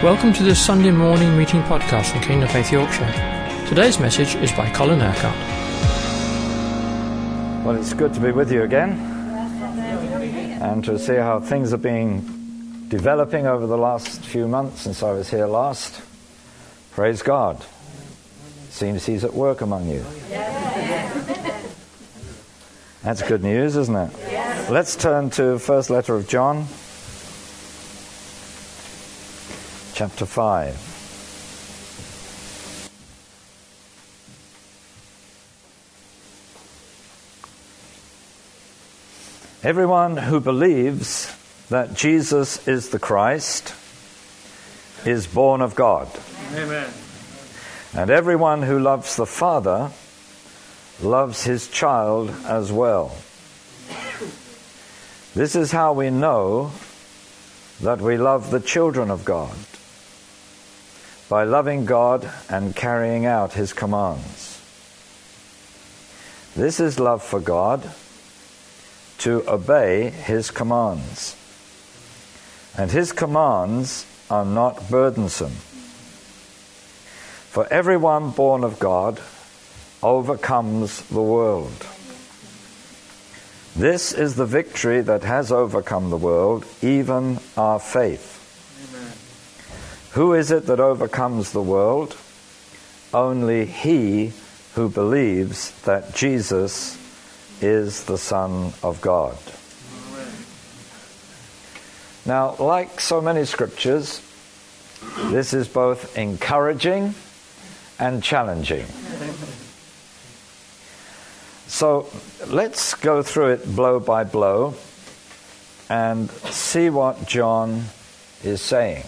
Welcome to this Sunday morning meeting podcast from Kingdom Faith Yorkshire. Today's message is by Colin Urquhart. Well, it's good to be with you again and to see how things are developing over the last few months since I was here last. Praise God. Seems He's at work among you. That's good news, isn't it? Let's turn to first letter of John, chapter 5. Everyone who believes that Jesus is the Christ is born of God. Amen. And everyone who loves the Father loves his child as well. This is how we know that we love the children of God, by loving God and carrying out His commands. This is love for God, to obey His commands. And His commands are not burdensome. For everyone born of God overcomes the world. This is the victory that has overcome the world, even our faith. Amen. Who is it that overcomes the world? Only he who believes that Jesus is the Son of God. Amen. Now, like so many scriptures, this is both encouraging and challenging. So let's go through it blow by blow and see what John is saying.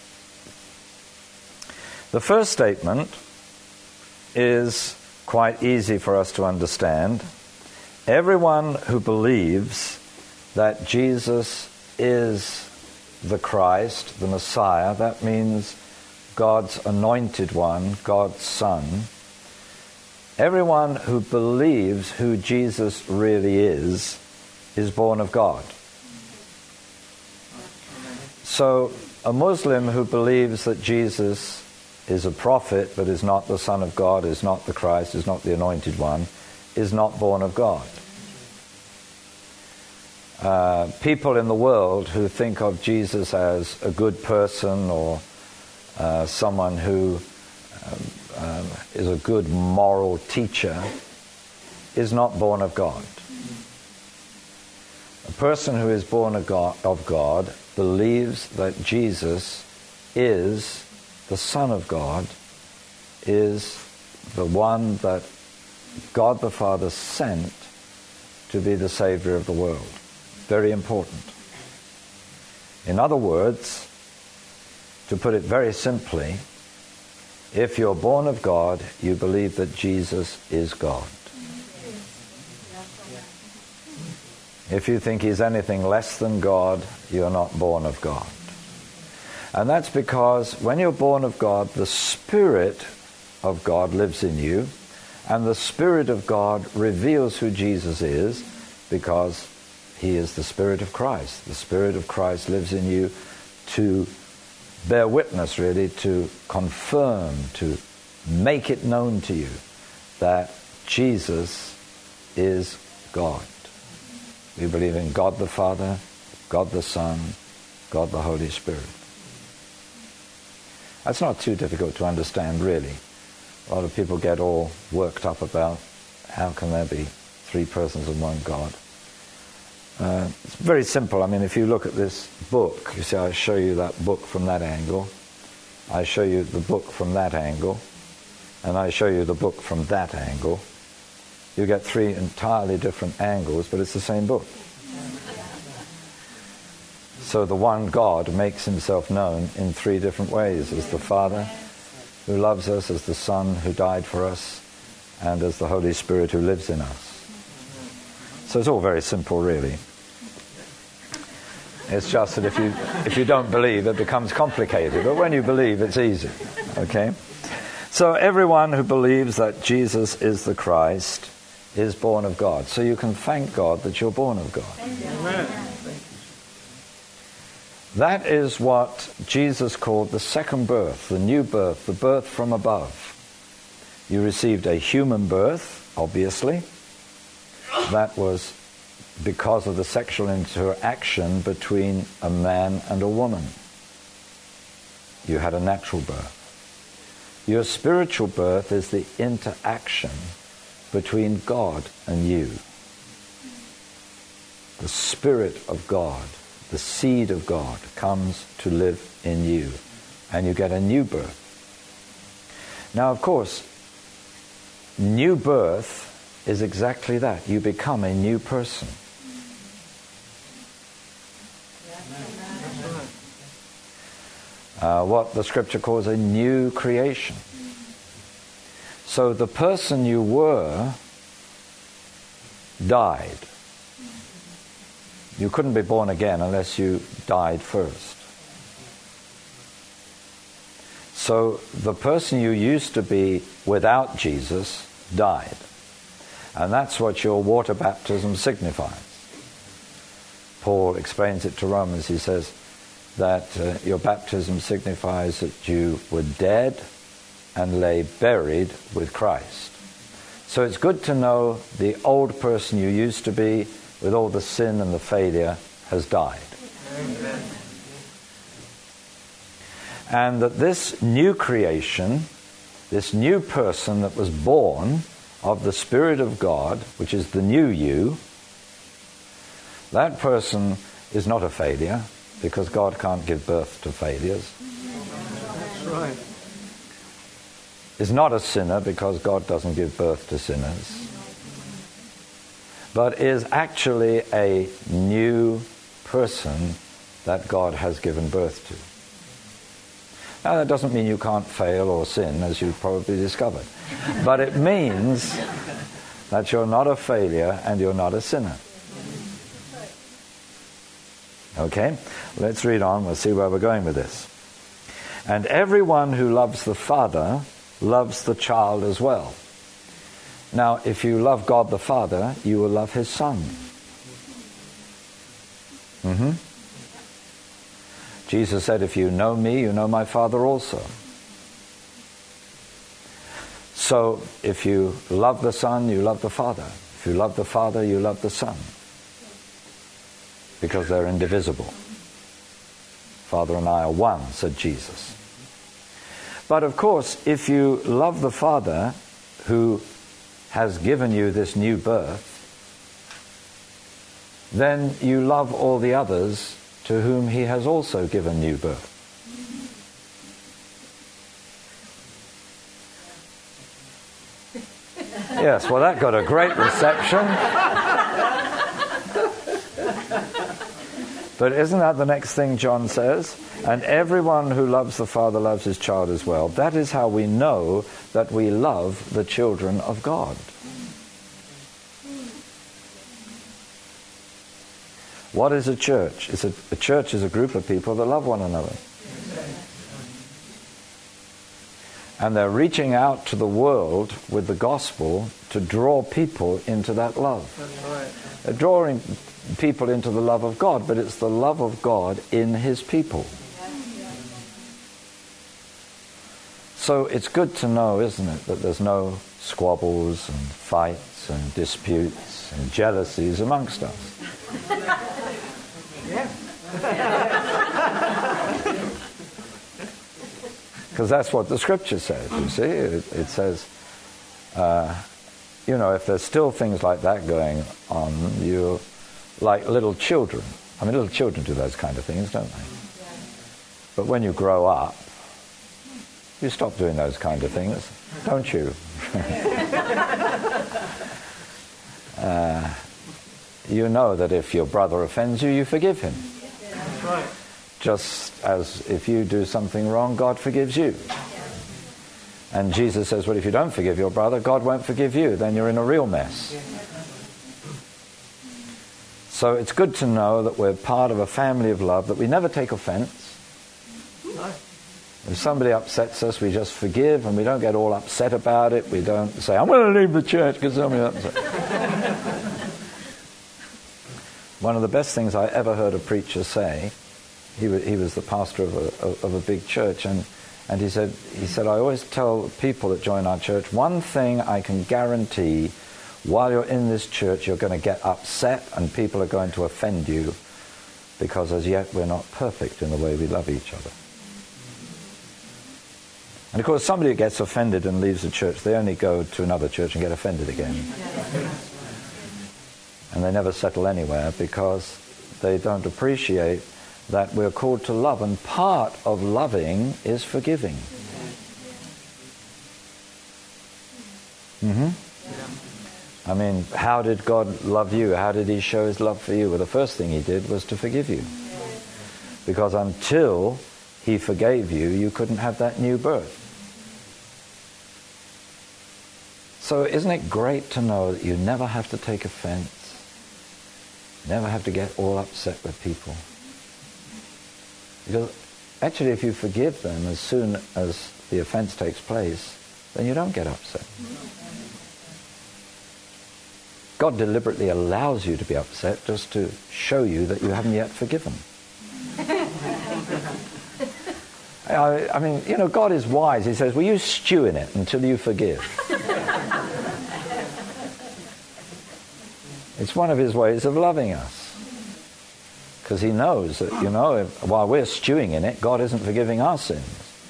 The first statement is quite easy for us to understand. Everyone who believes that Jesus is the Christ, the Messiah, that means God's anointed one, God's Son. Everyone who believes who Jesus really is born of God. So a Muslim who believes that Jesus is a prophet but is not the Son of God, is not the Christ, is not the anointed one, is not born of God. People in the world who think of Jesus as a good person or someone who is a good moral teacher is not born of God. A person who is born of God believes that Jesus is the Son of God, is the one that God the Father sent to be the Savior of the world. Very important. In other words, to put it very simply, if you're born of God, you believe that Jesus is God. If you think He's anything less than God, you're not born of God. And that's because when you're born of God, the Spirit of God lives in you, and the Spirit of God reveals who Jesus is, because He is the Spirit of Christ. The Spirit of Christ lives in you to bear witness, really, to confirm, to make it known to you that Jesus is God. We believe in God the Father, God the Son, God the Holy Spirit. That's not too difficult to understand, really. A lot of people get all worked up about how can there be three persons and one God. It's very simple. I mean, if you look at this book, you see I show you that book from that angle, I show you the book from that angle, and I show you the book from that angle. You get three entirely different angles, but it's the same book. So the one God makes Himself known in three different ways, as the Father who loves us, as the Son who died for us, and as the Holy Spirit who lives in us. So it's all very simple, really. It's just that if you don't believe, it becomes complicated. But when you believe, it's easy. Okay? So everyone who believes that Jesus is the Christ is born of God. So you can thank God that you're born of God. Amen. That is what Jesus called the second birth, the new birth, the birth from above. You received a human birth, obviously. That was because of the sexual interaction between a man and a woman. You had a natural birth. Your spiritual birth is the interaction between God and you. The Spirit of God, the seed of God, comes to live in you, and you get a new birth. Now, of course, new birth is exactly that. You become a new person. What the scripture calls a new creation. So the person you were died. You couldn't be born again unless you died first. So the person you used to be without Jesus died. And that's what your water baptism signifies. Paul explains it to Romans. He says that your baptism signifies that you were dead and lay buried with Christ. So it's good to know the old person you used to be, with all the sin and the failure, has died. Amen. And that this new creation, this new person that was born of the Spirit of God, which is the new you, that person is not a failure, because God can't give birth to failures. That's right. Is not a sinner, because God doesn't give birth to sinners. But is actually a new person that God has given birth to. Now, that doesn't mean you can't fail or sin, as you've probably discovered. But it means that you're not a failure and you're not a sinner. Okay? Let's read on. We'll see where we're going with this. And everyone who loves the Father loves the child as well. Now, if you love God the Father, you will love His Son. Jesus said, if you know me, you know my Father also. So, if you love the Son, you love the Father. If you love the Father, you love the Son. Because they're indivisible. Father and I are one, said Jesus. But of course, if you love the Father who has given you this new birth, then you love all the others to whom He has also given new birth. Yes, well, that got a great reception. But isn't that the next thing John says? And everyone who loves the Father loves his child as well. That is how we know that we love the children of God. What is a church? A church is a group of people that love one another. And they're reaching out to the world with the gospel to draw people into that love. That's right. They're drawing people into the love of God, but it's the love of God in His people. So it's good to know, isn't it, that there's no squabbles and fights and disputes and jealousies amongst us. Because that's what the scripture says, you see. It says, if there's still things like that going on, you're like little children. I mean, little children do those kind of things, don't they? But when you grow up, you stop doing those kind of things, don't you? You know that if your brother offends you, you forgive him. That's right. Just as if you do something wrong, God forgives you. And Jesus says, well, if you don't forgive your brother, God won't forgive you. Then you're in a real mess. So it's good to know that we're part of a family of love, that we never take offense. If somebody upsets us, we just forgive, and we don't get all upset about it. We don't say, I'm going to leave the church because somebody upset. One of the best things I ever heard a preacher say He was the pastor of a big church, and he said, I always tell people that join our church, one thing I can guarantee, while you're in this church, you're going to get upset and people are going to offend you, because as yet we're not perfect in the way we love each other. And of course, somebody who gets offended and leaves the church, they only go to another church and get offended again. And they never settle anywhere, because they don't appreciate that we're called to love, and part of loving is forgiving. I mean, how did God love you? How did he show his love for you? Well, the first thing he did was to forgive you. Because until he forgave you, you couldn't have that new birth. So isn't it great to know that you never have to take offense, never have to get all upset with people? Because actually, if you forgive them as soon as the offense takes place, then you don't get upset. God deliberately allows you to be upset just to show you that you haven't yet forgiven. I mean, you know, God is wise. He says, well, you stew in it until you forgive. It's one of his ways of loving us. Because he knows that, you know, while we're stewing in it, God isn't forgiving our sins.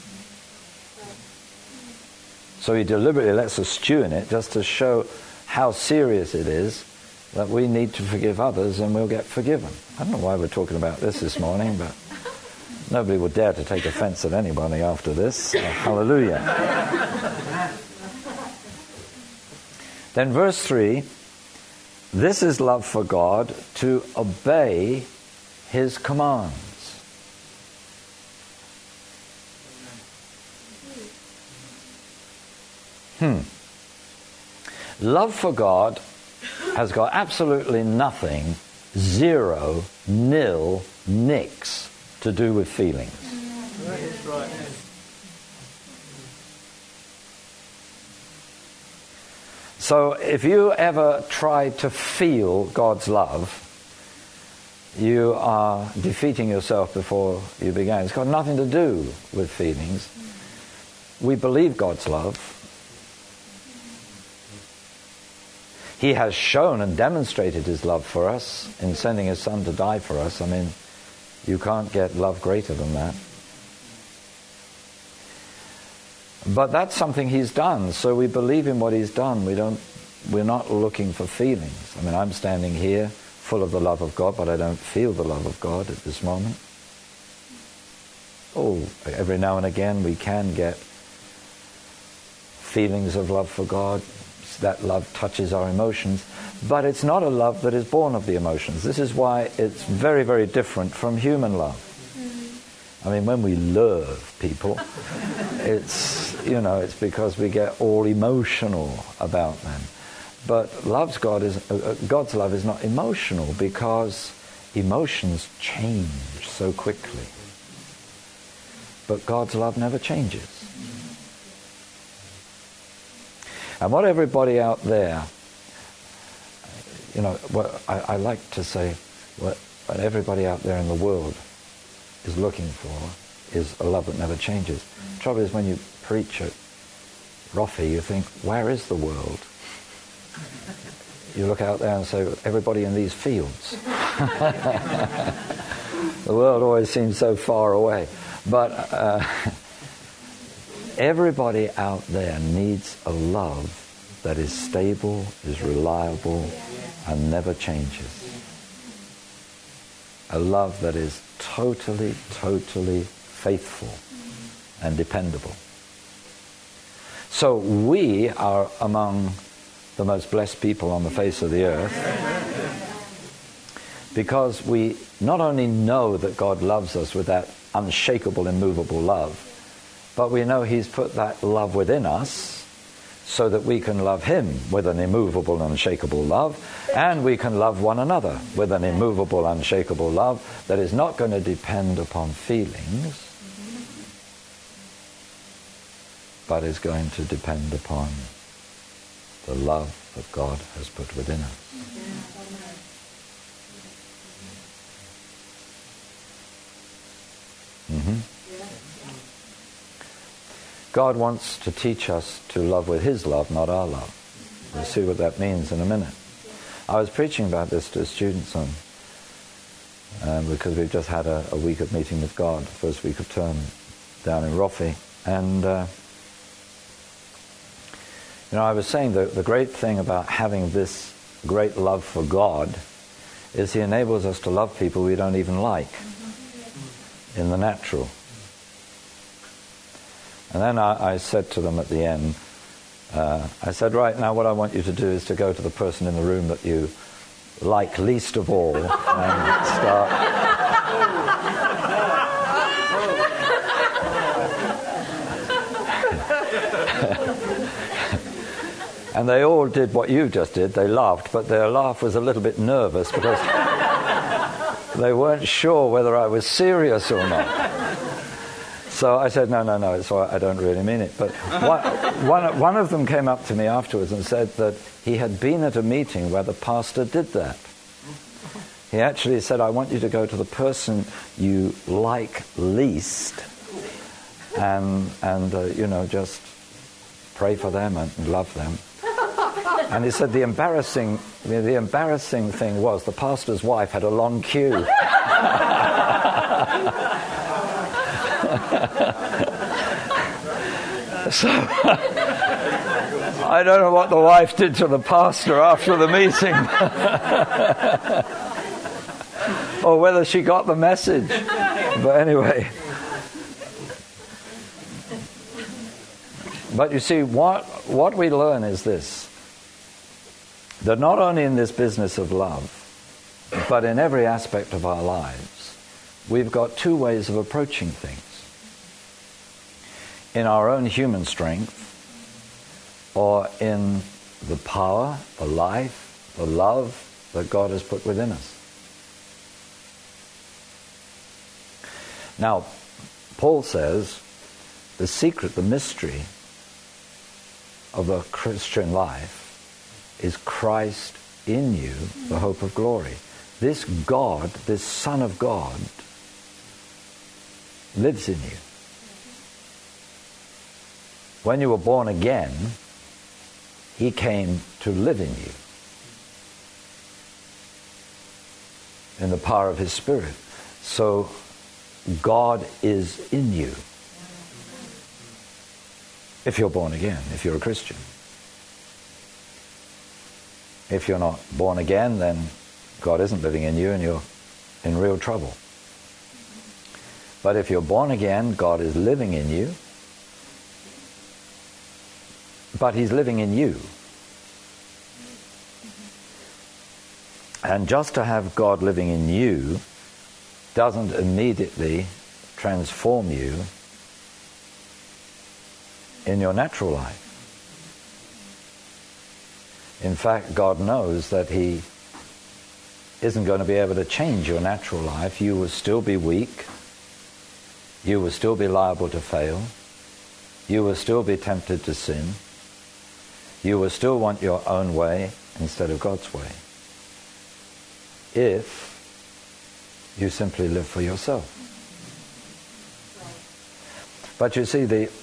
So he deliberately lets us stew in it just to show how serious it is that we need to forgive others and we'll get forgiven. I don't know why we're talking about this morning, but nobody will dare to take offense at anybody after this. Hallelujah. Then verse 3, this is love for God, to obey his commands. Love for God has got absolutely nothing, zero, nil, nix to do with feelings. That's right. So if you ever try to feel God's love, you are defeating yourself before you begin. It's got nothing to do with feelings. We believe God's love. He has shown and demonstrated his love for us in sending his son to die for us. I mean, you can't get love greater than that. But that's something he's done, so we believe in what he's done. We're not looking for feelings. I mean, I'm standing here full of the love of God, but I don't feel the love of God at this moment. Oh, every now and again we can get feelings of love for God. That love touches our emotions, but it's not a love that is born of the emotions. This is why it's very, very different from human love. I mean, when we love people, it's because we get all emotional about them. But God's love is not emotional, because emotions change so quickly. But God's love never changes. And what everybody out there, what I like to say, what everybody out there in the world is looking for is a love that never changes. The trouble is, when you preach at Roffey, you think, where is the world? You look out there and say, everybody in these fields. The world always seems so far away. But everybody out there needs a love that is stable, is reliable, and never changes. A love that is totally, totally faithful and dependable. So we are among the most blessed people on the face of the earth, because we not only know that God loves us with that unshakable, immovable love, but we know he's put that love within us so that we can love him with an immovable, unshakable love, and we can love one another with an immovable, unshakable love that is not going to depend upon feelings, but is going to depend upon the love that God has put within us. God wants to teach us to love with his love, not our love. We'll see what that means in a minute. I was preaching about this to students because we've just had a week of meeting with God, the first week of term down in Roffey. And I was saying that the great thing about having this great love for God is he enables us to love people we don't even like in the natural. And then I said to them at the end, I said, right, now what I want you to do is to go to the person in the room that you like least of all and start... And they all did what you just did. They laughed, but their laugh was a little bit nervous because they weren't sure whether I was serious or not. So I said, no, it's all right, I don't really mean it. But one of them came up to me afterwards and said that he had been at a meeting where the pastor did that. He actually said, I want you to go to the person you like least and just pray for them and love them. And he said the embarrassing thing was the pastor's wife had a long queue. So I don't know what the wife did to the pastor after the meeting, or whether she got the message. But anyway. But you see, what we learn is this, that not only in this business of love, but in every aspect of our lives, we've got two ways of approaching things. In our own human strength, or in the power, the life, the love that God has put within us. Now, Paul says, the secret, the mystery of a Christian life is Christ in you, the hope of glory. This God, this Son of God, lives in you. When you were born again, he came to live in you in the power of his Spirit. So God is in you. If you're born again, if you're a Christian. If you're not born again, then God isn't living in you and you're in real trouble. But if you're born again, God is living in you. But he's living in you. And just to have God living in you doesn't immediately transform you in your natural life. In fact, God knows that he isn't going to be able to change your natural life. You will still be weak. You will still be liable to fail. You will still be tempted to sin. You will still want your own way instead of God's way, if you simply live for yourself. But you see, the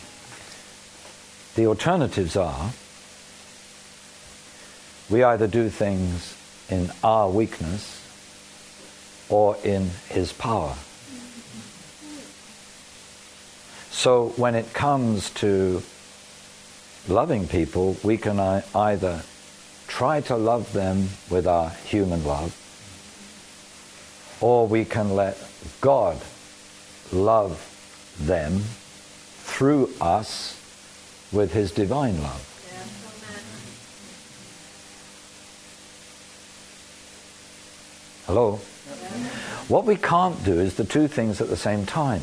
alternatives are, we either do things in our weakness or in his power. So when it comes to loving people, we can either try to love them with our human love, or we can let God love them through us with his divine love. Hello? What we can't do is the two things at the same time.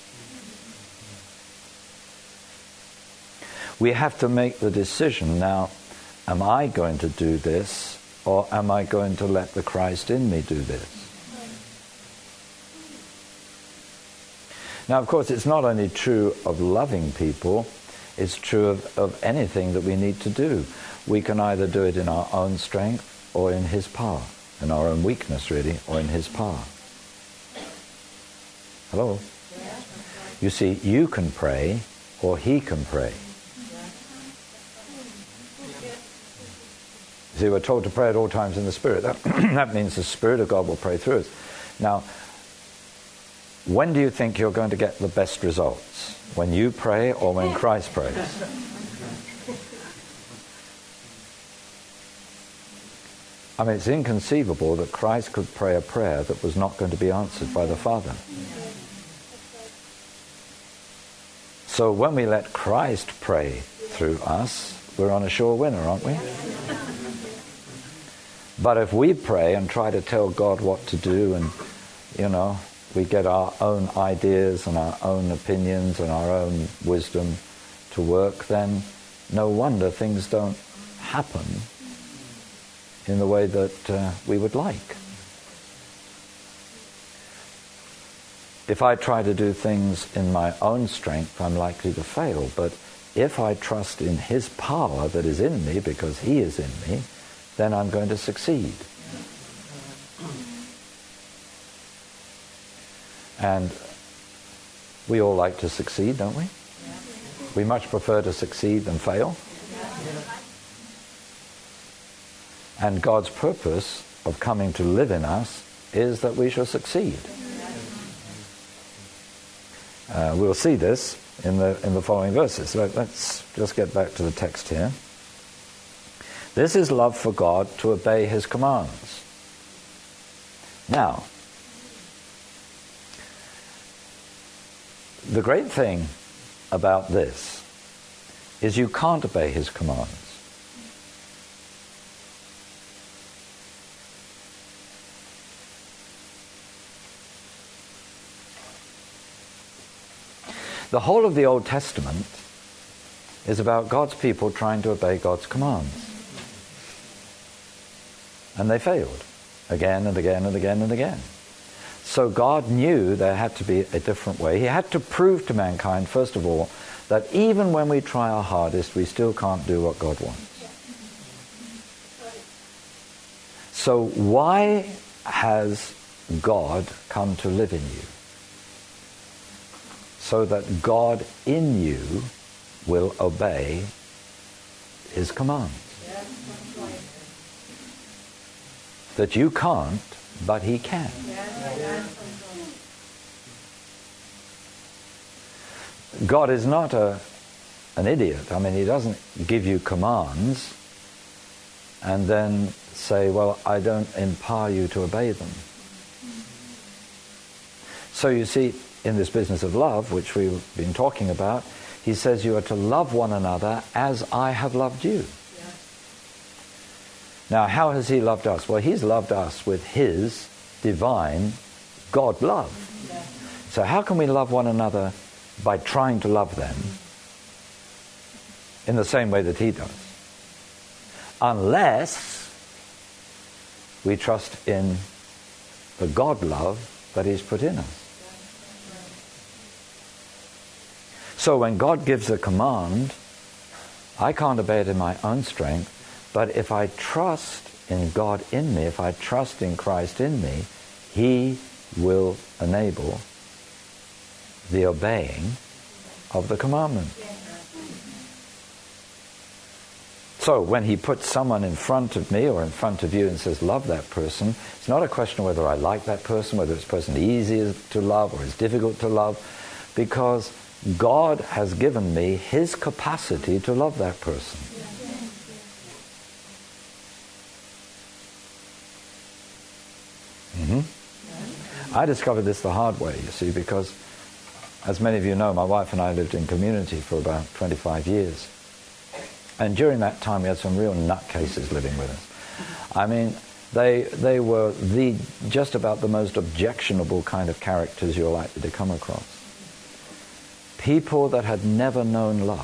We have to make the decision now, am I going to do this, or am I going to let the Christ in me do this? Now, of course, it's not only true of loving people, it's true of anything that we need to do. We can either do it in our own strength or in his power, in our own weakness, really, or in his power. Hello? You see, you can pray or he can pray. See, we're told to pray at all times in the Spirit. That means the Spirit of God will pray through us. Now, when do you think you're going to get the best results? When you pray or when Christ prays? I mean, it's inconceivable that Christ could pray a prayer that was not going to be answered by the Father. So when we let Christ pray through us, we're on a sure winner, aren't we? But if we pray and try to tell God what to do, and, we get our own ideas and our own opinions and our own wisdom to work, then no wonder things don't happen in the way that we would like. If I try to do things in my own strength, I'm likely to fail. But if I trust in His power that is in me, because He is in me, then I'm going to succeed. And we all like to succeed, don't we? We much prefer to succeed than fail. And God's purpose of coming to live in us is that we shall succeed. We'll see this in the following verses. Let's just get back to the text here. This is love for God, to obey His commands. Now, the great thing about this is you can't obey His commands. The whole of the Old Testament is about God's people trying to obey God's commands. And they failed again and again and again and again. So God knew there had to be a different way. He had to prove to mankind, first of all, that even when we try our hardest, we still can't do what God wants. So why has God come to live in you? So that God in you will obey His commands. That you can't, but He can. God is not an idiot. I mean, He doesn't give you commands and then say, well, I don't empower you to obey them. So you see, in this business of love, which we've been talking about, He says you are to love one another as I have loved you. Now, how has He loved us? Well, He's loved us with His divine God love. So how can we love one another by trying to love them in the same way that He does? Unless we trust in the God love that He's put in us. So when God gives a command, I can't obey it in my own strength, but if I trust in God in me, if I trust in Christ in me, He will enable the obeying of the commandment. So when He puts someone in front of me or in front of you and says, love that person, it's not a question of whether I like that person, whether this person is easy to love or is difficult to love, because God has given me His capacity to love that person. I discovered this the hard way, you see, because as many of you know, my wife and I lived in community for about 25 years. And during that time we had some real nutcases living with us. I mean, they were just about the most objectionable kind of characters you're likely to come across. People that had never known love.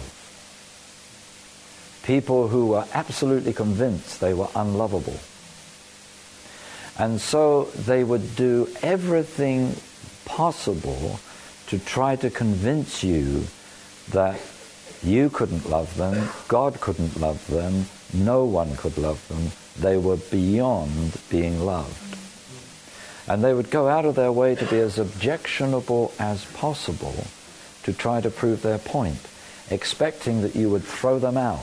People who were absolutely convinced they were unlovable. And so they would do everything possible to try to convince you that you couldn't love them, God couldn't love them, no one could love them. They were beyond being loved. And they would go out of their way to be as objectionable as possible to try to prove their point. expecting that you would throw them out.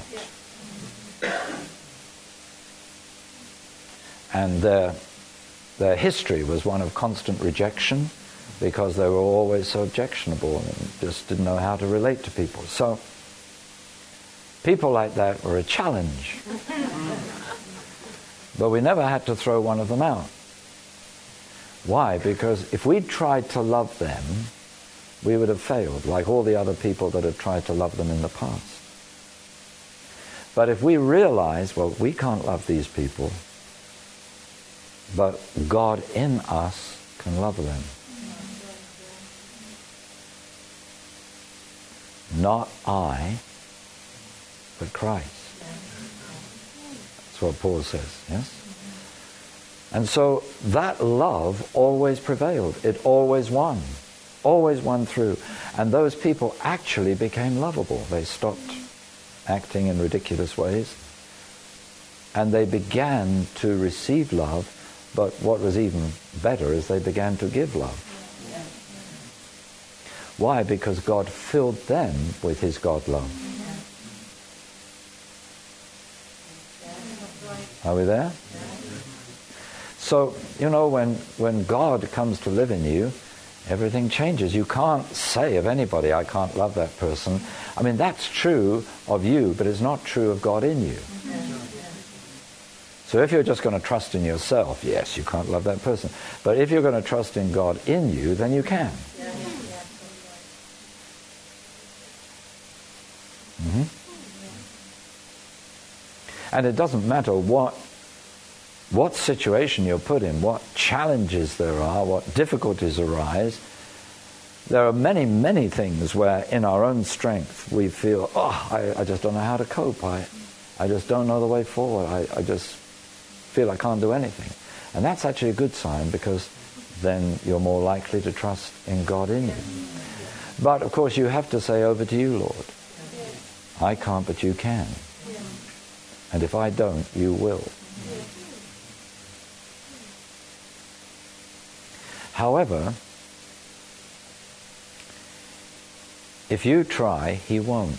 And their history was one of constant rejection because they were always so objectionable and just didn't know how to relate to people. So people like that were a challenge. But we never had to throw one of them out. Why? Because if we tried to love them, we would have failed, like all the other people that have tried to love them in the past. But if we realize, well, we can't love these people, but God in us can love them. Not I, but Christ. That's what Paul says, yes? And so that love always prevailed. It always won through. And those people actually became lovable. They stopped acting in ridiculous ways. And they began to receive love, but what was even better is they began to give love. Why? Because God filled them with his God love. Are we there? So, you know, when God comes to live in you, everything changes. You can't say of anybody, I can't love that person. I mean, that's true of you, but it's not true of God in you. So if you're just going to trust in yourself, yes, you can't love that person. But if you're going to trust in God in you, then you can. Mm-hmm. And it doesn't matter what situation you're put in, what challenges there are, what difficulties arise. There are many, many things where in our own strength we feel, I just don't know how to cope. I just don't know the way forward. I just feel I can't do anything. And that's actually a good sign, because then you're more likely to trust in God in you. But of course you have to say, over to you, Lord. I can't, but you can. And if I don't, you will. However, if you try, he won't.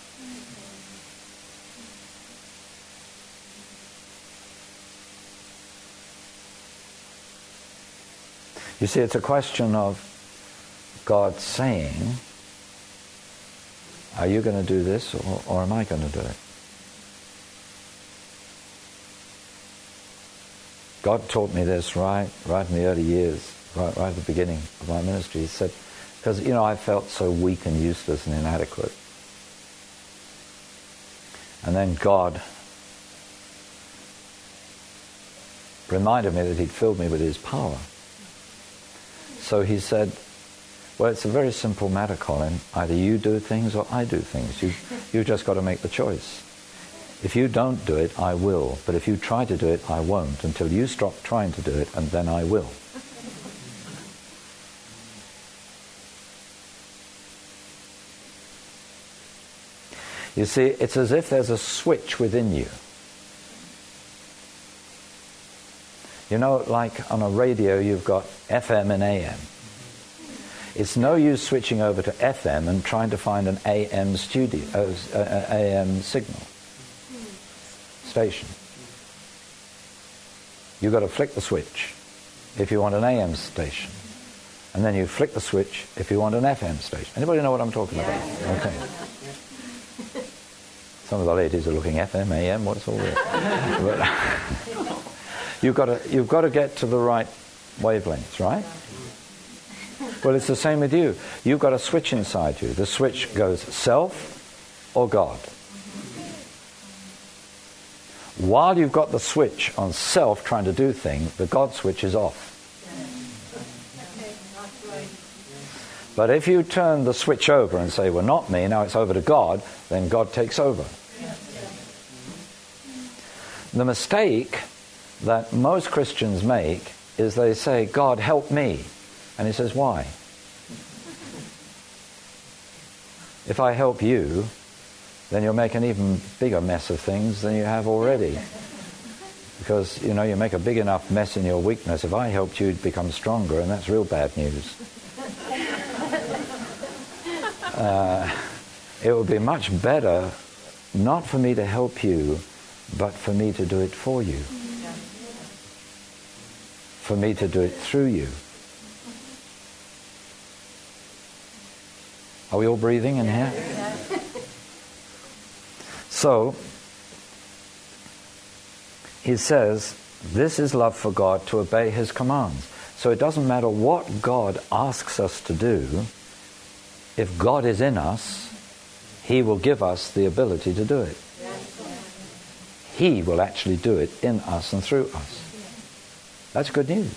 You see, it's a question of God saying, are you going to do this, or am I going to do it? God taught me this right in the early years, right at the beginning of my ministry. He said, because, you know, I felt so weak and useless and inadequate. And then God reminded me that he'd filled me with his power. So he said, well, it's a very simple matter, Colin. Either you do things or I do things. You've just got to make the choice. If you don't do it, I will. But if you try to do it, I won't, until you stop trying to do it, and then I will. You see, it's as if there's a switch within you. You know, like on a radio, you've got FM and AM. It's no use switching over to FM and trying to find an AM AM signal station. You've got to flick the switch if you want an AM station, and then you flick the switch if you want an FM station. Anybody know what I'm talking about? Okay. Some of the ladies are looking FM, AM. What's all that? You've got to get to the right wavelengths, right? Well, it's the same with you. You've got a switch inside you. The switch goes self or God. While you've got the switch on self trying to do things, the God switch is off. But if you turn the switch over and say, well, not me, now it's over to God, then God takes over. The mistake that most Christians make is they say, God, help me. And he says, why? If I help you, then you'll make an even bigger mess of things than you have already. Because, you know, you make a big enough mess in your weakness. If I helped you, you'd become stronger, and that's real bad news. it would be much better not for me to help you, but for me to do it for you. For me to do it through you. Are we all breathing in here? So, he says, this is love for God, to obey his commands. So it doesn't matter what God asks us to do, if God is in us, he will give us the ability to do it. He will actually do it in us and through us. That's good news.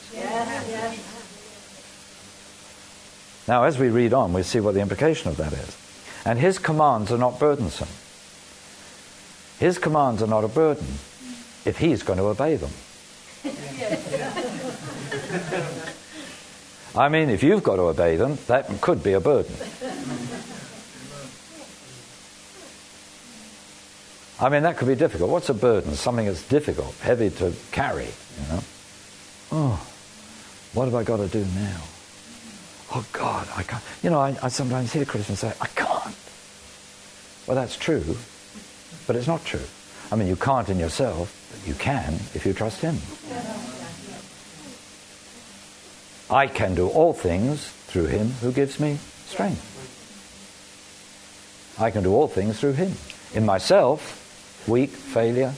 Now, as we read on, we see what the implication of that is. And his commands are not burdensome. His commands are not a burden if he's going to obey them. I mean, if you've got to obey them, that could be a burden. I mean, that could be difficult. What's a burden? Something that's difficult, heavy to carry, you know. Oh, what have I got to do now? Oh, God, I can't. You know, I sometimes hear Christians say, I can't. Well, that's true, but it's not true. I mean, you can't in yourself, but you can if you trust him. I can do all things through him who gives me strength. I can do all things through him. In myself, weak, failure.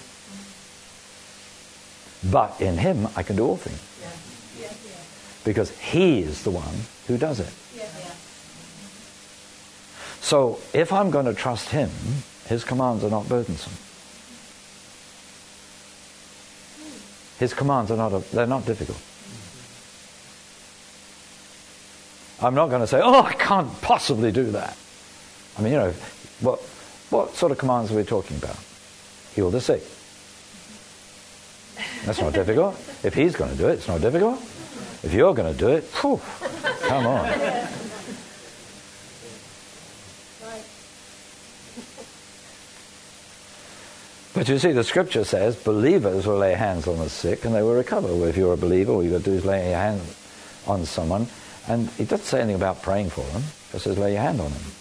But in him, I can do all things. Because he is the one who does it. So, if I'm going to trust him, his commands are not burdensome. His commands are they're not difficult. I'm not going to say, oh, I can't possibly do that. I mean, you know, what sort of commands are we talking about? Heal the sick. That's not difficult. If he's going to do it, it's not difficult. If you're going to do it, whew, come on. But you see, the scripture says believers will lay hands on the sick and they will recover. Well, if you're a believer, all you've got to do is lay your hand on someone. And it doesn't say anything about praying for them. It just says lay your hand on them.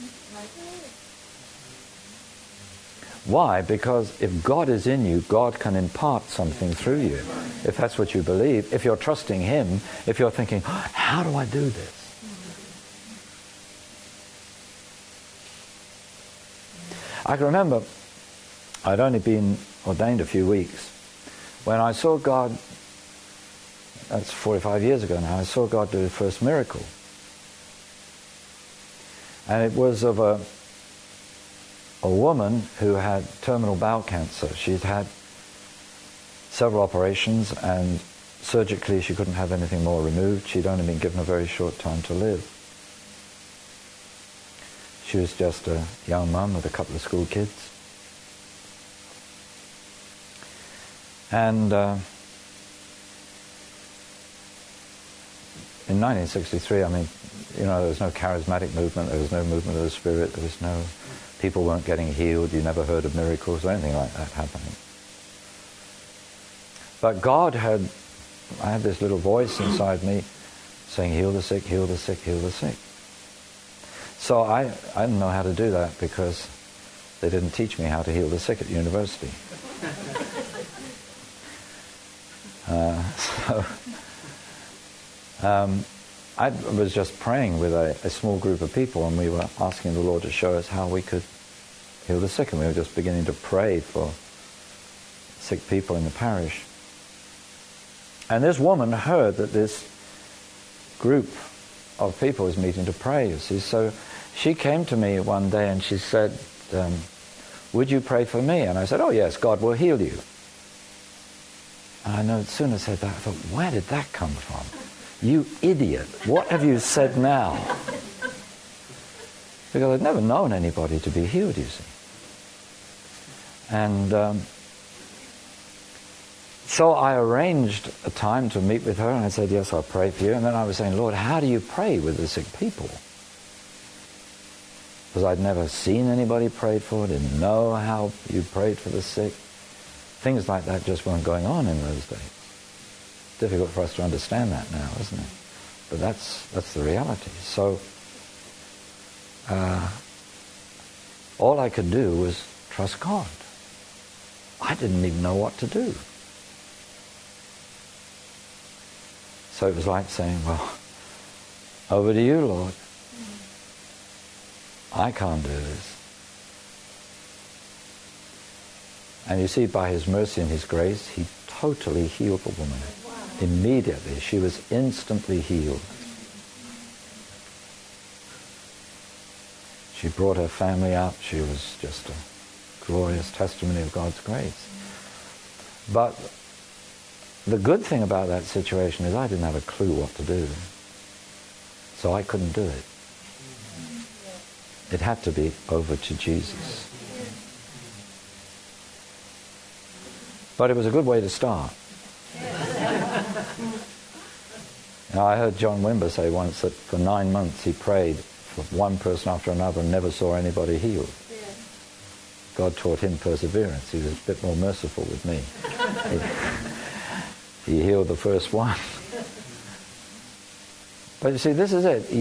Why? Because if God is in you, God can impart something through you. If that's what you believe, if you're trusting him, if you're thinking, how do I do this? I can remember I'd only been ordained a few weeks when I saw God, that's 45 years ago now, I saw God do the first miracle. And it was of a woman who had terminal bowel cancer. She'd had several operations and surgically she couldn't have anything more removed. She'd only been given a very short time to live. She was just a young mum with a couple of school kids. And in 1963, I mean, you know, there was no charismatic movement, there was no movement of the Spirit, there was no, people weren't getting healed, you never heard of miracles or anything like that happening. But God I had this little voice inside me saying, heal the sick, heal the sick, heal the sick. So I didn't know how to do that because they didn't teach me how to heal the sick at university. I was just praying with a small group of people and we were asking the Lord to show us how we could heal the sick, and we were just beginning to pray for sick people in the parish. And this woman heard that this group of people was meeting to pray, you see. So she came to me one day and she said, would you pray for me? And I said, oh yes, God will heal you. And I know as soon as I said that, I thought, where did that come from? You idiot, what have you said now? Because I'd never known anybody to be healed, you see. And so I arranged a time to meet with her and I said, yes, I'll pray for you. And then I was saying, Lord, how do you pray with the sick people? Because I'd never seen anybody prayed for, didn't know how you prayed for the sick. Things like that just weren't going on in those days. Difficult for us to understand that now, isn't it? But that's the reality. So all I could do was trust God. I didn't even know what to do. So it was like saying, well, over to you, Lord. I can't do this. And you see, by his mercy and his grace, he totally healed the woman. Immediately. She was instantly healed. She brought her family up. She was just a glorious testimony of God's grace. But the good thing about that situation is I didn't have a clue what to do. So I couldn't do it. It had to be over to Jesus. But it was a good way to start. Now, I heard John Wimber say once that for 9 months he prayed for one person after another and never saw anybody healed. God taught him perseverance. He was a bit more merciful with me. He healed the first one. But you see, this is it.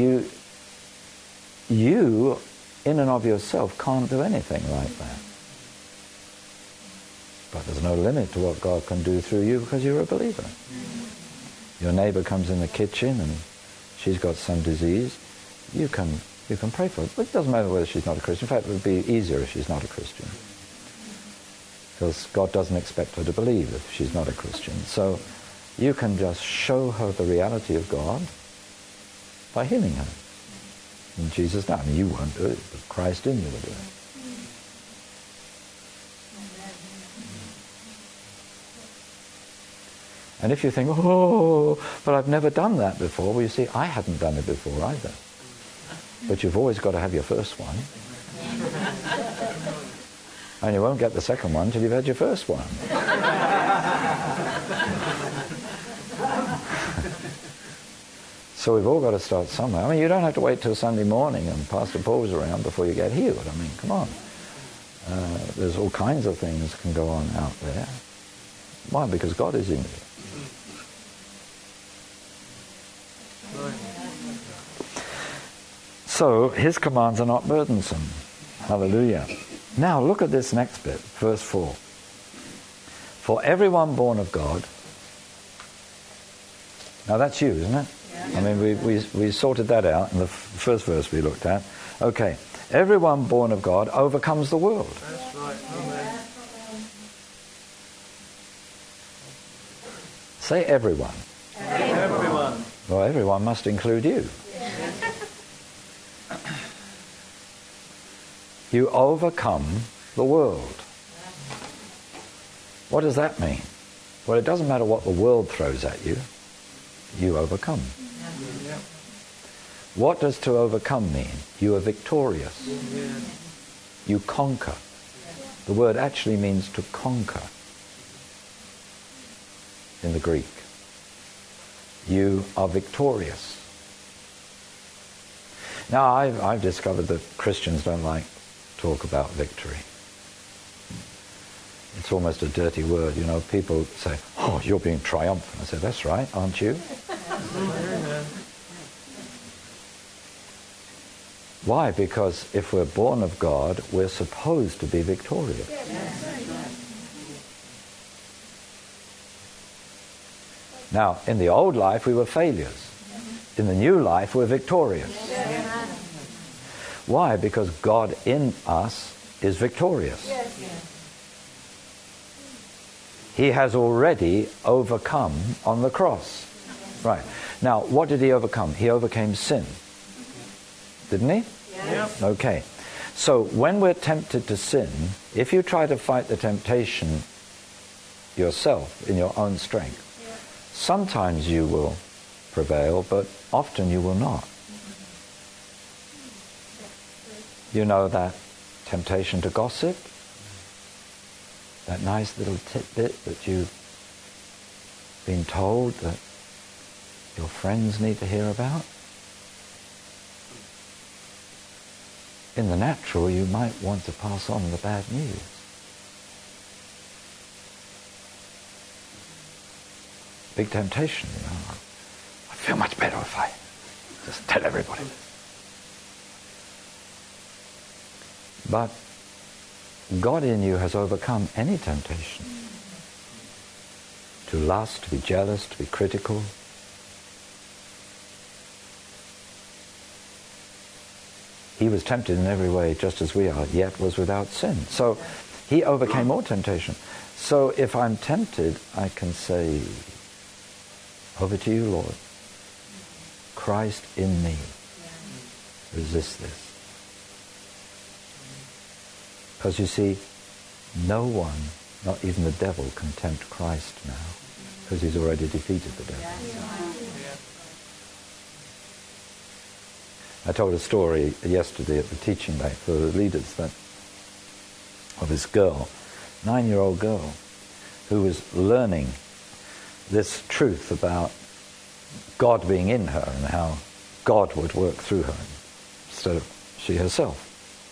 You, in and of yourself, can't do anything like that. But there's no limit to what God can do through you because you're a believer. Your neighbor comes in the kitchen and she's got some disease. You can pray for her. But it doesn't matter whether she's not a Christian. In fact, it would be easier if she's not a Christian. Because God doesn't expect her to believe if she's not a Christian. So you can just show her the reality of God by healing her. In Jesus' name. I mean, you won't do it, but Christ in you will do it. And if you think, oh, but I've never done that before, well, you see, I hadn't done it before either. But you've always got to have your first one. And you won't get the second one till you've had your first one. So we've all got to start somewhere. I mean, you don't have to wait till Sunday morning and Pastor Paul's around before you get healed. I mean, come on. There's all kinds of things can go on out there. Why? Because God is in you. So his commands are not burdensome. Hallelujah. Now look at this next bit, verse 4. For everyone born of God. Now that's you, isn't it? Yeah. I mean, we sorted that out in the first verse we looked at. Okay. Everyone born of God overcomes the world. That's right. Amen. Say everyone. Everyone. Well, everyone must include you. You overcome the world. What does that mean? Well, it doesn't matter what the world throws at you, you overcome. Yeah. What does to overcome mean? You are victorious. Yeah. You conquer. The word actually means to conquer in the Greek. You are victorious. Now, I've discovered that Christians don't like talk about victory. It's almost a dirty word. You know, people say, oh, you're being triumphant. I say, that's right, aren't you? Why? Because if we're born of God, we're supposed to be victorious. Now, in the old life, we were failures. In the new life, we're victorious. Why? Because God in us is victorious. He has already overcome on the cross. Right. Now, what did he overcome? He overcame sin. Didn't he? Yes. Okay. So when we're tempted to sin, if you try to fight the temptation yourself in your own strength, sometimes you will prevail, but often you will not. You know that temptation to gossip? That nice little tidbit that you've been told that your friends need to hear about? In the natural, you might want to pass on the bad news. Big temptation, you know. I feel much better if I just tell everybody. But God in you has overcome any temptation. To lust, to be jealous, to be critical. He was tempted in every way just as we are, yet was without sin. So he overcame all temptation. So if I'm tempted, I can say, over to you, Lord. Christ in me. Resist this. Because you see, no one, not even the devil, can tempt Christ now, because he's already defeated the devil. I told a story yesterday at the teaching day for the leaders that of this girl, 9-year-old girl, who was learning this truth about God being in her and how God would work through her instead of she herself.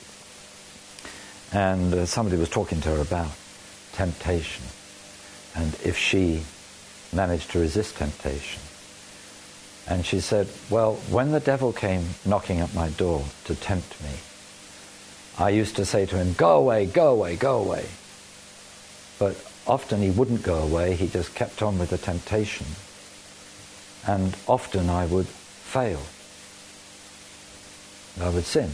And somebody was talking to her about temptation, and if she managed to resist temptation. And she said, well, when the devil came knocking at my door to tempt me, I used to say to him, go away, go away, go away. But often he wouldn't go away, he just kept on with the temptation. And often I would fail. I would sin.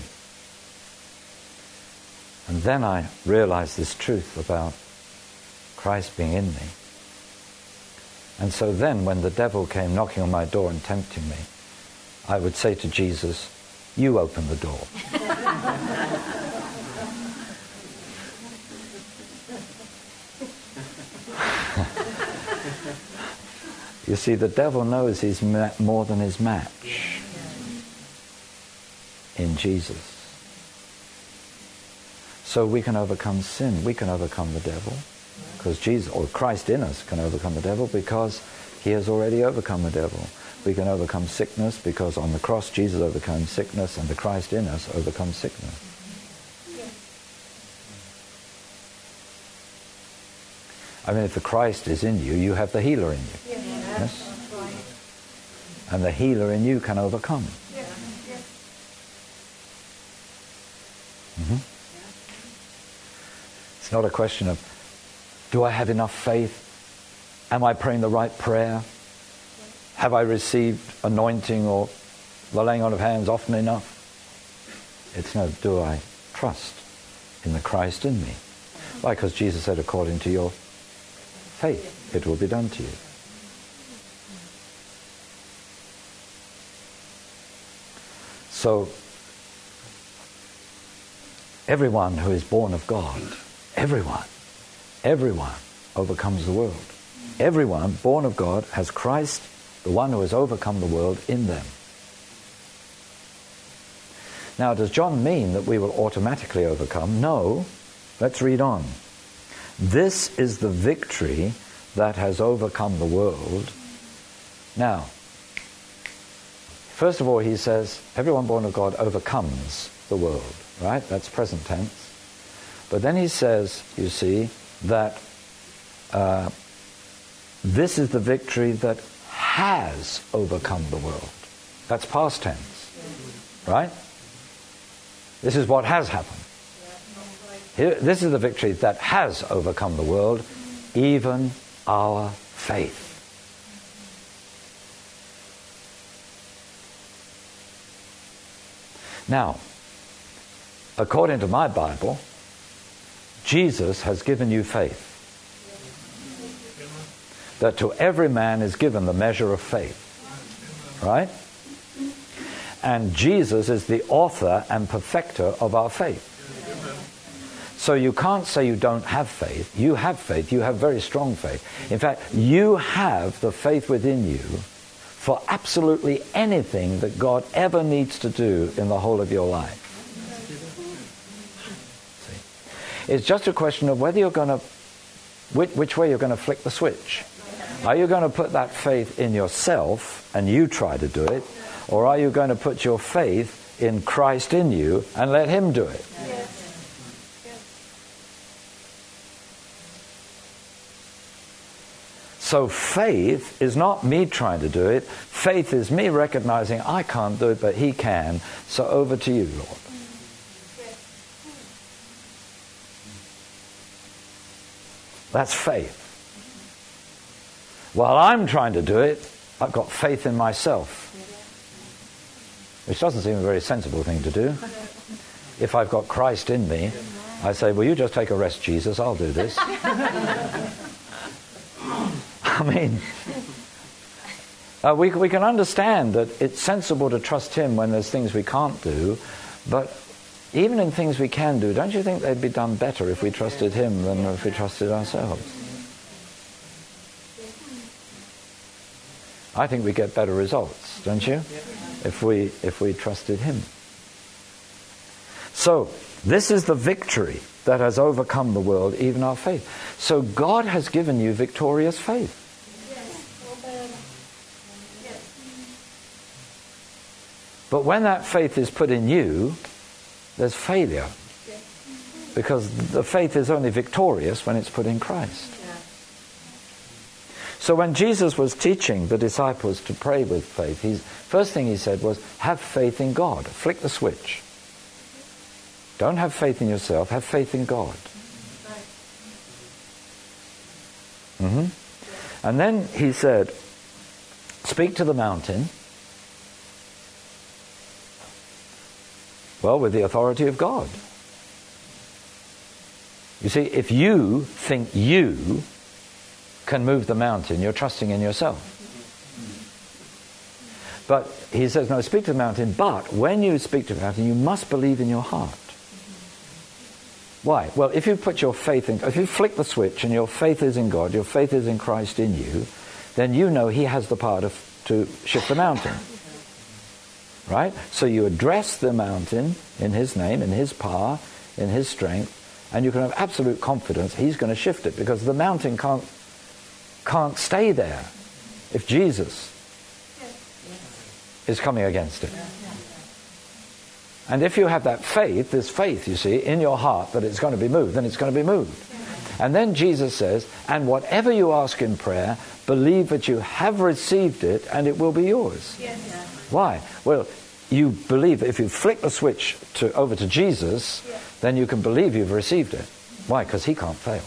And then I realized this truth about Christ being in me. And so then when the devil came knocking on my door and tempting me, I would say to Jesus, you open the door. You see, the devil knows he's more than his match in Jesus. So we can overcome sin, we can overcome the devil, because Jesus, or Christ in us, can overcome the devil because he has already overcome the devil. We can overcome sickness because on the cross Jesus overcame sickness, and the Christ in us overcomes sickness. I mean, if the Christ is in you, you have the healer in you. Yes? And the healer in you can overcome. Mm-hmm. It's not a question of, do I have enough faith? Am I praying the right prayer? Have I received anointing or the laying on of hands often enough? It's no, do I trust in the Christ in me? Why? Because Jesus said, according to your faith, it will be done to you. So, everyone who is born of God, everyone overcomes the world. Everyone born of God has Christ, the one who has overcome the world, in them. Now, does John mean that we will automatically overcome? No. Let's read on. This is the victory that has overcome the world. Now, first of all, he says, everyone born of God overcomes the world, right? That's present tense. But then he says, you see, that this is the victory that has overcome the world. That's past tense, right? This is what has happened. Here, this is the victory that has overcome the world, even our faith. Now, according to my Bible, Jesus has given you faith. That to every man is given the measure of faith. Right? And Jesus is the author and perfecter of our faith. So you can't say you don't have faith. You have faith. You have very strong faith. In fact, you have the faith within you for absolutely anything that God ever needs to do in the whole of your life. See? It's just a question of whether you're going to, which way you're going to flick the switch. Are you going to put that faith in yourself and you try to do it? Or are you going to put your faith in Christ in you and let him do it? So faith is not me trying to do it. Faith is me recognizing I can't do it, but he can. So over to you, Lord. That's faith. While I'm trying to do it, I've got faith in myself, which doesn't seem a very sensible thing to do. If I've got Christ in me, I say, well, you just take a rest, Jesus, I'll do this. I mean, we can understand that it's sensible to trust him when there's things we can't do, but even in things we can do, don't you think they'd be done better if we trusted him than if we trusted ourselves? I think we get better results, don't you? If we trusted him. So, this is the victory that has overcome the world, even our faith. So God has given you victorious faith. But when that faith is put in you, there's failure. Because the faith is only victorious when it's put in Christ. So when Jesus was teaching the disciples to pray with faith, first thing he said was, have faith in God. Flick the switch. Don't have faith in yourself, have faith in God. And then he said, speak to the mountain. Well, with the authority of God. You see, if you think you can move the mountain, you're trusting in yourself. But he says, no, speak to the mountain, but when you speak to the mountain, you must believe in your heart. Why? Well, if you put your faith in, if you flick the switch and your faith is in God, your faith is in Christ in you, then you know he has the power to shift the mountain. Right? So you address the mountain in his name, in his power, in his strength, and you can have absolute confidence he's going to shift it, because the mountain can't stay there if Jesus is coming against it. And if you have that faith, this faith, you see, in your heart that it's going to be moved, then it's going to be moved. And then Jesus says, and whatever you ask in prayer, believe that you have received it and it will be yours. Why? Well, you believe that if you flick the switch over to Jesus, then you can believe you've received it. Why? Because he can't fail.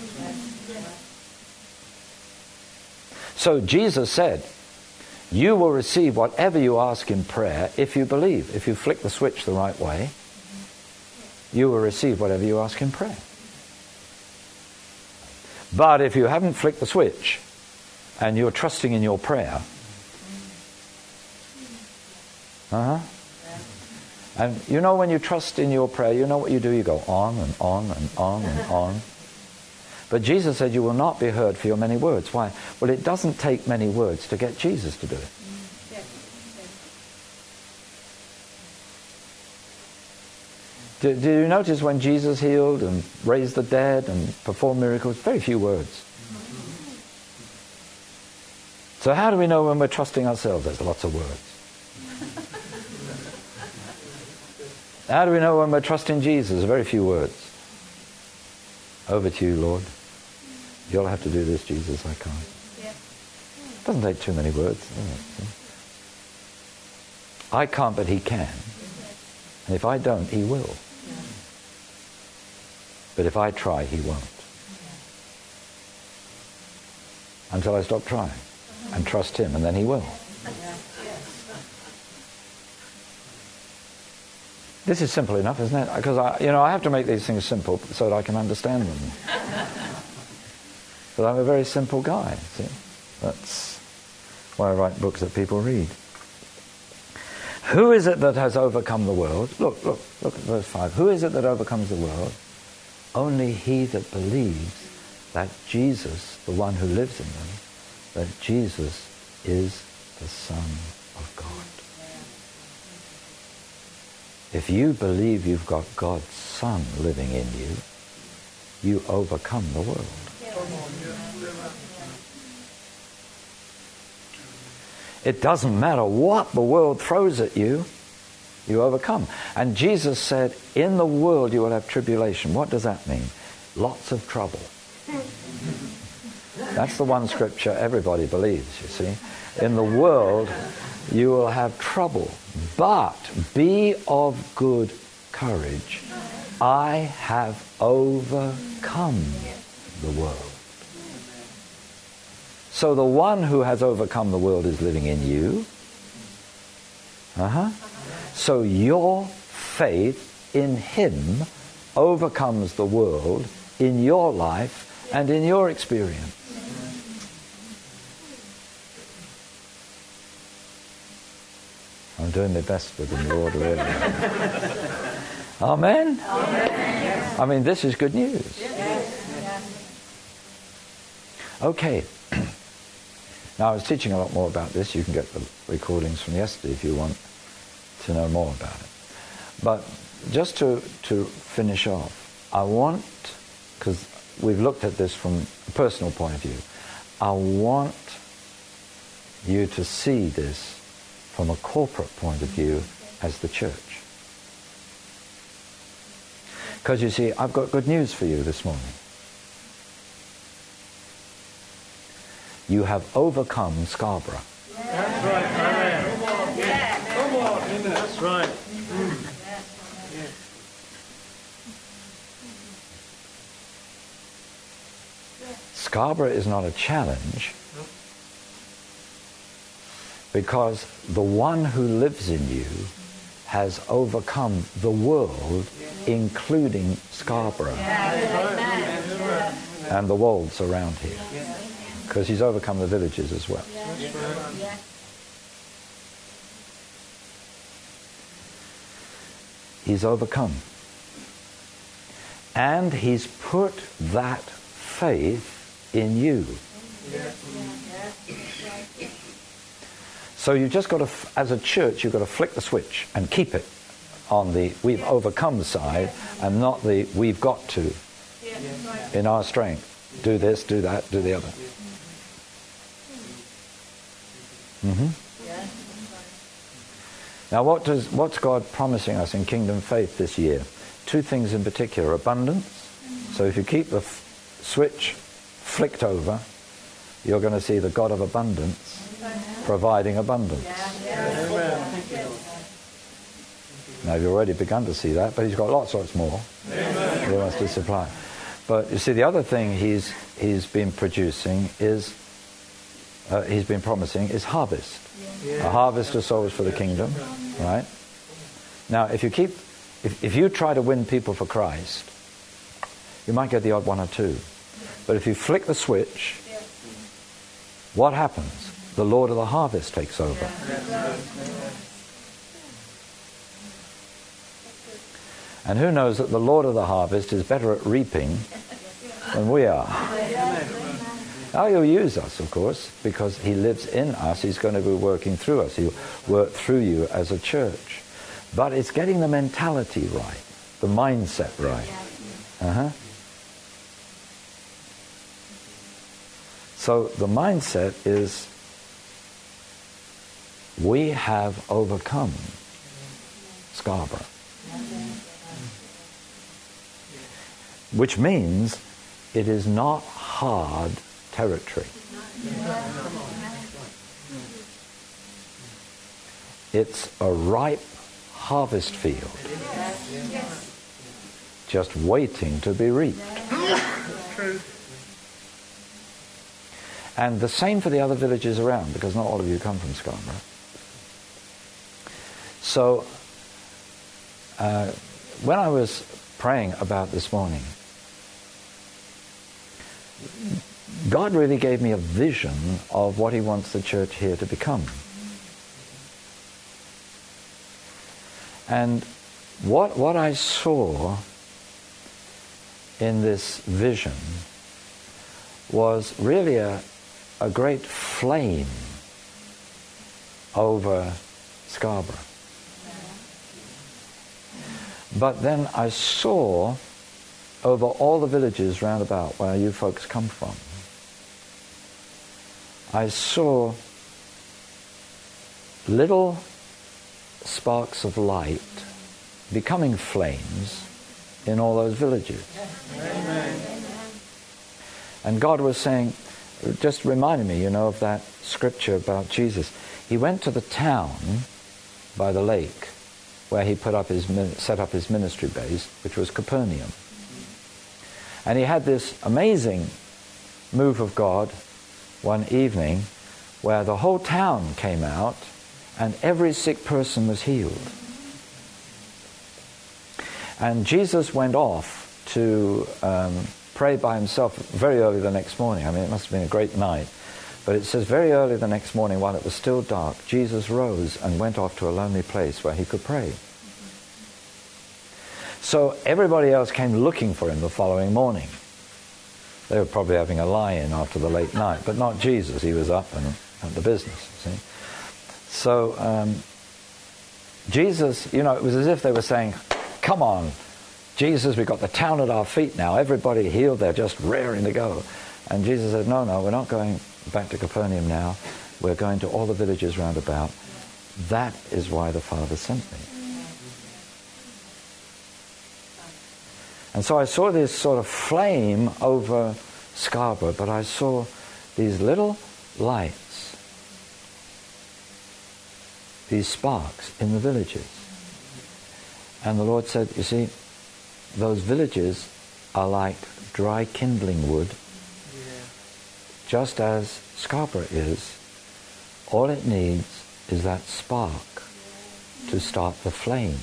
So Jesus said, you will receive whatever you ask in prayer if you believe. If you flick the switch the right way, you will receive whatever you ask in prayer. But if you haven't flicked the switch and you're trusting in your prayer, and you know when you trust in your prayer, you know what you do? You go on and on and on and on. But Jesus said you will not be heard for your many words. Why? Well, it doesn't take many words to get Jesus to do it. Did you notice when Jesus healed and raised the dead and performed miracles? Very few words. So how do we know when we're trusting ourselves? There's lots of words. How do we know when we're trusting Jesus? Very few words. Over to you, Lord. You'll have to do this, Jesus, I can't. It doesn't take too many words, does it? I can't, but he can. And if I don't, he will. But if I try, he won't. Until I stop trying and trust him, and then he will. This is simple enough, isn't it? Because I have to make these things simple so that I can understand them. But I'm a very simple guy, see? That's why I write books that people read. Who is it that has overcome the world? Look at verse 5. Who is it that overcomes the world? Only he that believes that Jesus, the one who lives in them, that Jesus is the Son of God. If you believe you've got God's Son living in you, you overcome the world. It doesn't matter what the world throws at you, you overcome. And Jesus said, in the world you will have tribulation. What does that mean? Lots of trouble. That's the one scripture everybody believes, you see. In the world you will have trouble, but be of good courage. I have overcome the world. So the one who has overcome the world is living in you. So your faith in him overcomes the world in your life and in your experience. I'm doing my best with the Lord, really. Amen? Amen? I mean, this is good news. Okay. Now, I was teaching a lot more about this. You can get the recordings from yesterday if you want to know more about it. But just to finish off, I want, because we've looked at this from a personal point of view, I want you to see this from a corporate point of view as the church. Because you see, I've got good news for you this morning. You have overcome Scarborough. That's right. Amen. Come on. That's right. Scarborough is not a challenge, because the one who lives in you has overcome the world, including Scarborough and the wolds around here, because he's overcome the villages as well. He's overcome. And he's put that faith in you. So you've just got to, as a church, you've got to flick the switch and keep it on the we've overcome side and not the we've got to in our strength. Do this, do that, do the other. Now what's God promising us in Kingdom Faith this year? Two things in particular. Abundance. So if you keep the switch flicked over, you're going to see the God of abundance providing abundance. Now you've already begun to see that, but he's got lots more he wants to supply. But you see, the other thing he's been producing is he's been promising is harvest. A harvest of souls for the kingdom, right? Now if you try to win people for Christ, you might get the odd one or two. But if you flick the switch, what happens? The Lord of the harvest takes over. And who knows that the Lord of the harvest is better at reaping than we are. Now he'll use us, of course, because he lives in us. He's going to be working through us. He'll work through you as a church. But it's getting the mentality right, the mindset right. So the mindset is, we have overcome Scarborough. Which means it is not hard territory. It's a ripe harvest field, just waiting to be reaped. And the same for the other villages around, because not all of you come from Scarborough. So when I was praying about this morning, God really gave me a vision of what he wants the church here to become. And what I saw in this vision was really a great flame over Scarborough. But then I saw over all the villages round about where you folks come from, I saw little sparks of light becoming flames in all those villages. Amen. And God was saying, just reminding me, of that scripture about Jesus. He went to the town by the lake where he set up his ministry base, which was Capernaum. And he had this amazing move of God one evening where the whole town came out and every sick person was healed. And Jesus went off to pray by himself very early the next morning. I mean, it must have been a great night. But it says very early the next morning, while it was still dark, Jesus rose and went off to a lonely place where he could pray. So everybody else came looking for him the following morning. They were probably having a lie-in after the late night, but not Jesus. He was up and at the business, see. So Jesus, you know, it was as if they were saying, come on, Jesus, we've got the town at our feet now. Everybody healed, they're just raring to go. And Jesus said, no, we're not going back to Capernaum now. We're going to all the villages round about. That is why the Father sent me. And so I saw this sort of flame over Scarborough, but I saw these little lights, these sparks in the villages. And the Lord said, you see, those villages are like dry kindling wood, just as Scarborough is. All it needs is that spark to start the flame.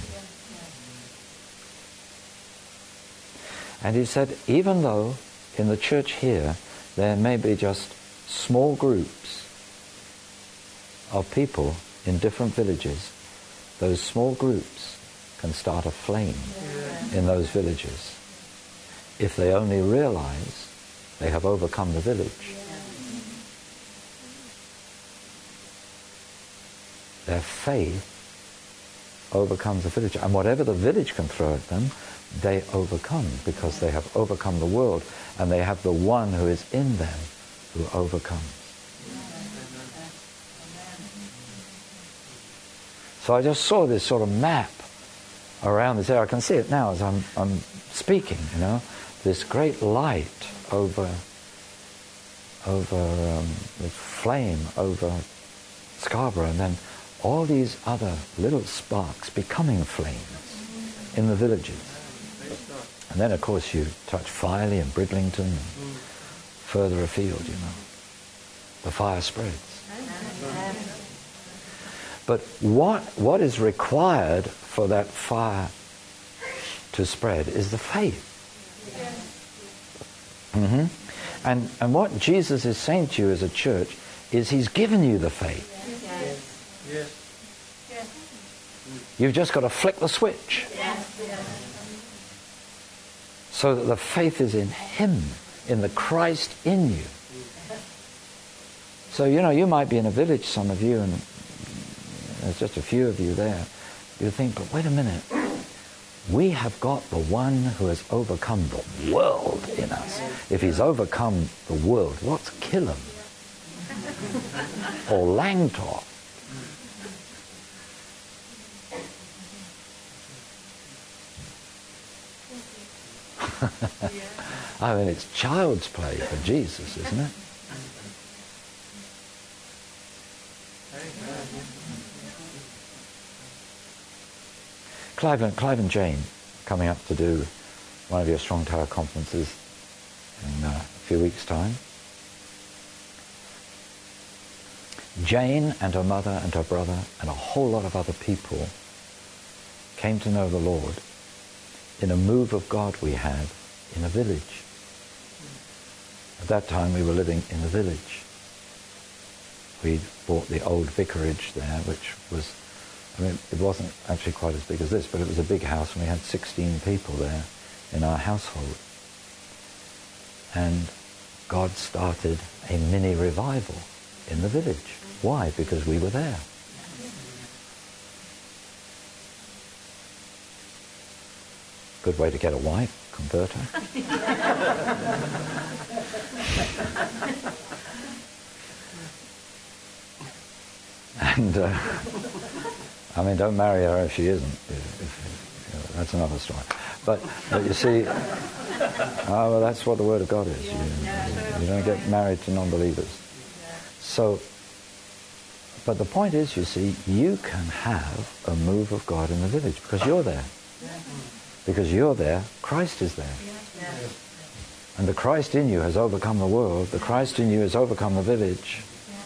And he said, even though in the church here there may be just small groups of people in different villages, those small groups can start a flame in those villages if they only realize they have overcome the village. Their faith overcomes the village, and whatever the village can throw at them, they overcome, because they have overcome the world, and they have the one who is in them who overcomes. So I just saw this sort of map around this area. I can see it now as I'm speaking, you know, this great light over with flame over Scarborough, and then all these other little sparks becoming flames in the villages. And then, of course, you touch Filey and Bridlington and further afield, you know. The fire spreads. But what is required for that fire to spread is the faith. And what Jesus is saying to you as a church is he's given you the faith. You've just got to flick the switch. So that the faith is in him, in the Christ in you. So, you know, you might be in a village, some of you, and there's just a few of you there. You think, but wait a minute. We have got the one who has overcome the world in us. If he's overcome the world, what's Killam? Or Langtor? I mean, it's child's play for Jesus, isn't it? Clive and Jane coming up to do one of your Strong Tower conferences in a few weeks' time. Jane and her mother and her brother and a whole lot of other people came to know the Lord in a move of God we had in a village. At that time we were living in the village. We bought the old vicarage there, which was, I mean, it wasn't actually quite as big as this, but it was a big house, and we had 16 people there in our household. And God started a mini revival in the village. Why? Because we were there. Good way to get a wife, convert her. And I mean, don't marry her if she isn't. That's another story. But you see, well, that's what the Word of God is. You don't get married to non-believers. So, but the point is, you see, you can have a move of God in the village because you're there. Because you're there, Christ is there. And the Christ in you has overcome the world. The Christ in you has overcome the village.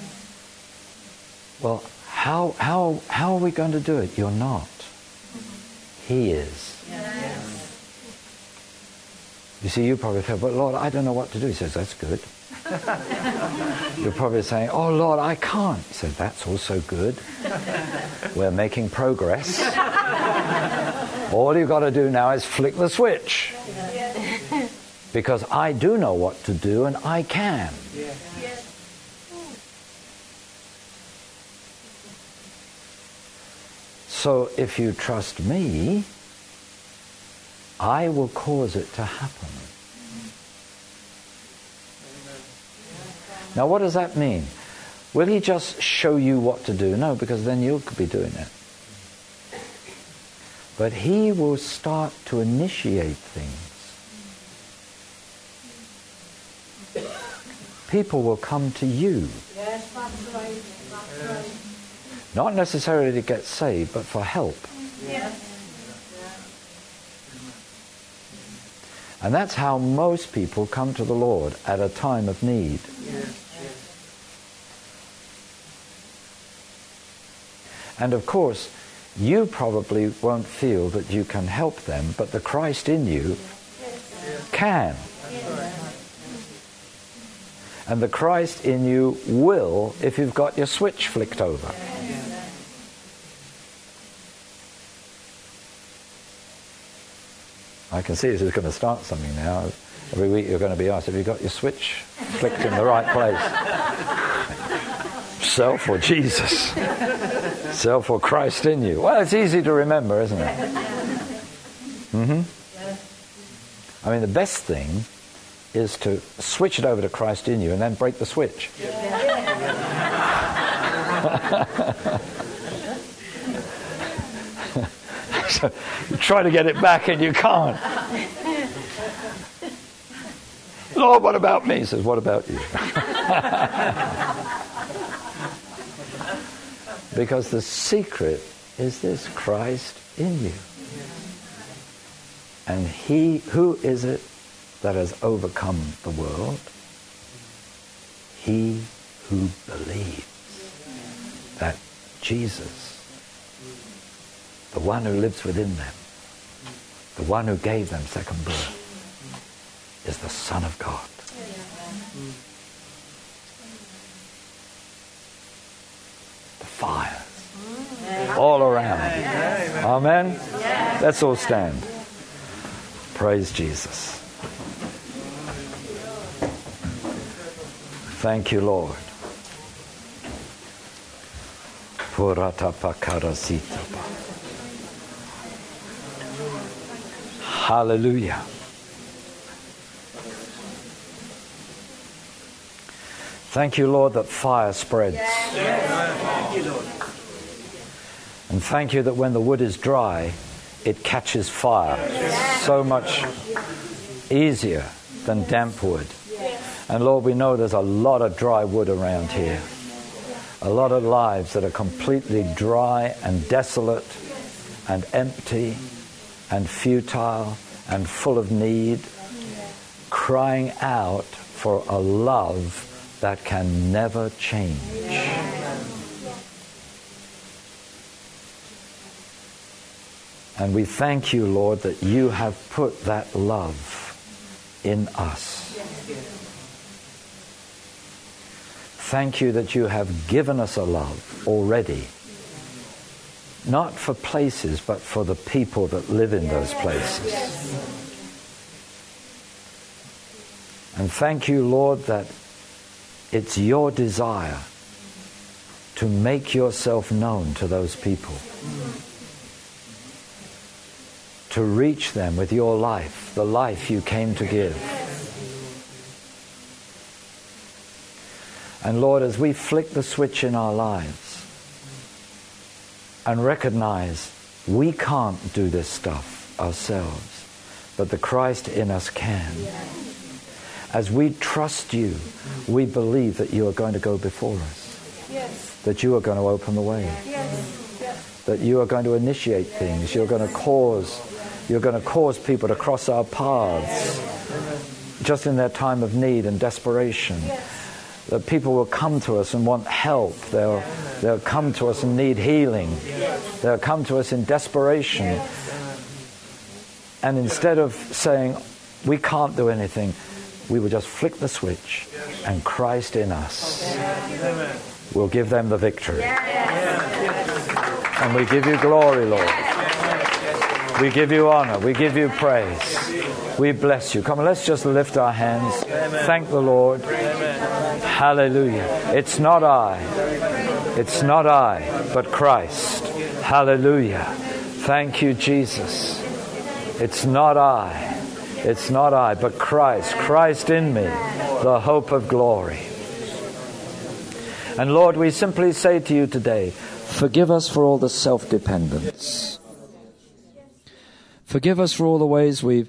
Well, how are we going to do it? You're not. He is. You see, you probably feel, but Lord, I don't know what to do. He says, that's good. You're probably saying, oh Lord, I can't. He said, that's also good. We're making progress. All you've got to do now is flick the switch. Because I do know what to do and I can. So if you trust me, I will cause it to happen. Now what does that mean? Will he just show you what to do? No, because then you could be doing it. But he will start to initiate things. People will come to you. Yes, that's right. That's right. Not necessarily to get saved, but for help. Yes. And that's how most people come to the Lord at a time of need. And of course, you probably won't feel that you can help them, but the Christ in you can. And the Christ in you will if you've got your switch flicked over. I can see this is going to start something now. Every week you're going to be asked, have you got your switch flicked in the right place? Self or Jesus? Self or Christ in you? Well, it's easy to remember, isn't it? I mean, the best thing is to switch it over to Christ in you and then break the switch. So you try to get it back and you can't. Lord, what about me? He says, what about you? Because the secret is this, Christ in you. And who is it that has overcome the world? He who believes that Jesus, the one who lives within them, the one who gave them second birth, is the Son of God. The fires all around. Amen? Let's all stand. Praise Jesus. Thank you, Lord. Hallelujah. Thank you, Lord, that fire spreads. Thank you, Lord. And thank you that when the wood is dry, it catches fire. So much easier than damp wood. And Lord, we know there's a lot of dry wood around here. A lot of lives that are completely dry and desolate and empty and futile and full of need, crying out for a love that can never change. And we thank you, Lord, that you have put that love in us. Thank you that you have given us a love already. Not for places, but for the people that live in those places. And thank you, Lord, that it's your desire to make yourself known to those people. To reach them with your life, the life you came to give. And Lord, as we flick the switch in our lives and recognize we can't do this stuff ourselves, but the Christ in us can. As we trust you, we believe that you are going to go before us. Yes. That you are going to open the way. Yes. Yes. That you are going to initiate things. You're going to cause people to cross our paths. just in their time of need and desperation. That people will come to us and want help. They'll come to us and need healing. They'll come to us in desperation. And instead of saying, we can't do anything, we will just flick the switch, and Christ in us will give them the victory. And we give you glory, Lord. We give you honor. We give you praise. We bless you. Come on, let's just lift our hands. Thank the Lord. Hallelujah. It's not I. It's not I, but Christ. Hallelujah. Thank you, Jesus. It's not I. It's not I, but Christ. Christ in me, the hope of glory. And Lord, we simply say to you today, forgive us for all the self-dependence. Forgive us for all the ways we've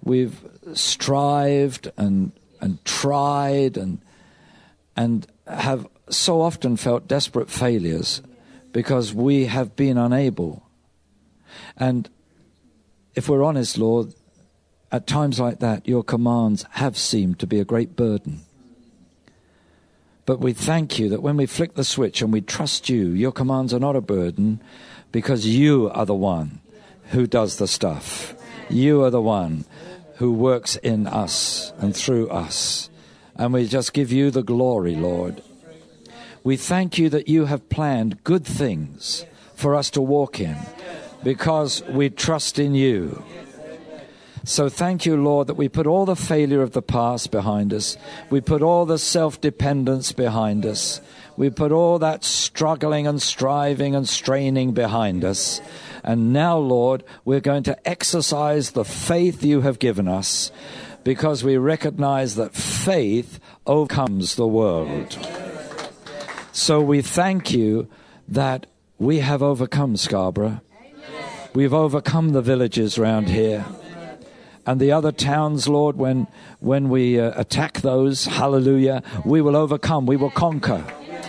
strived and tried and have so often felt desperate failures because we have been unable. And if we're honest, Lord, at times like that, your commands have seemed to be a great burden. But we thank you that when we flick the switch and we trust you, your commands are not a burden because you are the one who does the stuff. You are the one who works in us and through us. And we just give you the glory, Lord. We thank you that you have planned good things for us to walk in because we trust in you. So thank you, Lord, that we put all the failure of the past behind us. We put all the self-dependence behind us. We put all that struggling and striving and straining behind us. And now, Lord, we're going to exercise the faith you have given us because we recognize that faith overcomes the world. So we thank you that we have overcome Scarborough. We've overcome the villages around here. And the other towns, Lord, when we attack those, hallelujah, we will overcome, we will conquer.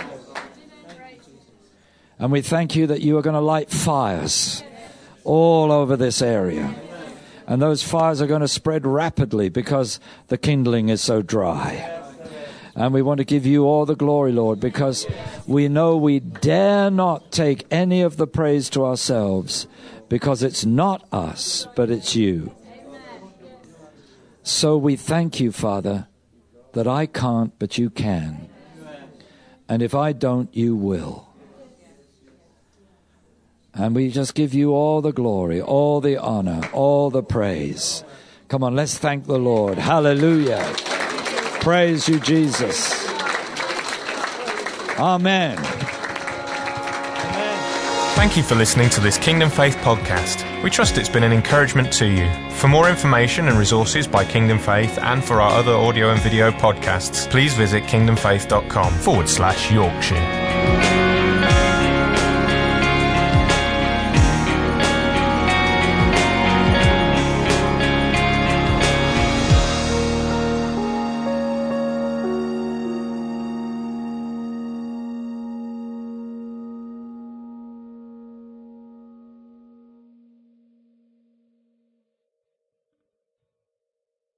And we thank you that you are going to light fires all over this area. And those fires are going to spread rapidly because the kindling is so dry. And we want to give you all the glory, Lord, because we know we dare not take any of the praise to ourselves because it's not us, but it's you. So we thank you, Father, that I can't, but you can. And if I don't, you will. And we just give you all the glory, all the honor, all the praise. Come on, let's thank the Lord. Hallelujah. Praise you, Jesus. Amen. Thank you for listening to this Kingdom Faith podcast. We trust it's been an encouragement to you. For more information and resources by Kingdom Faith and for our other audio and video podcasts, please visit kingdomfaith.com/Yorkshire.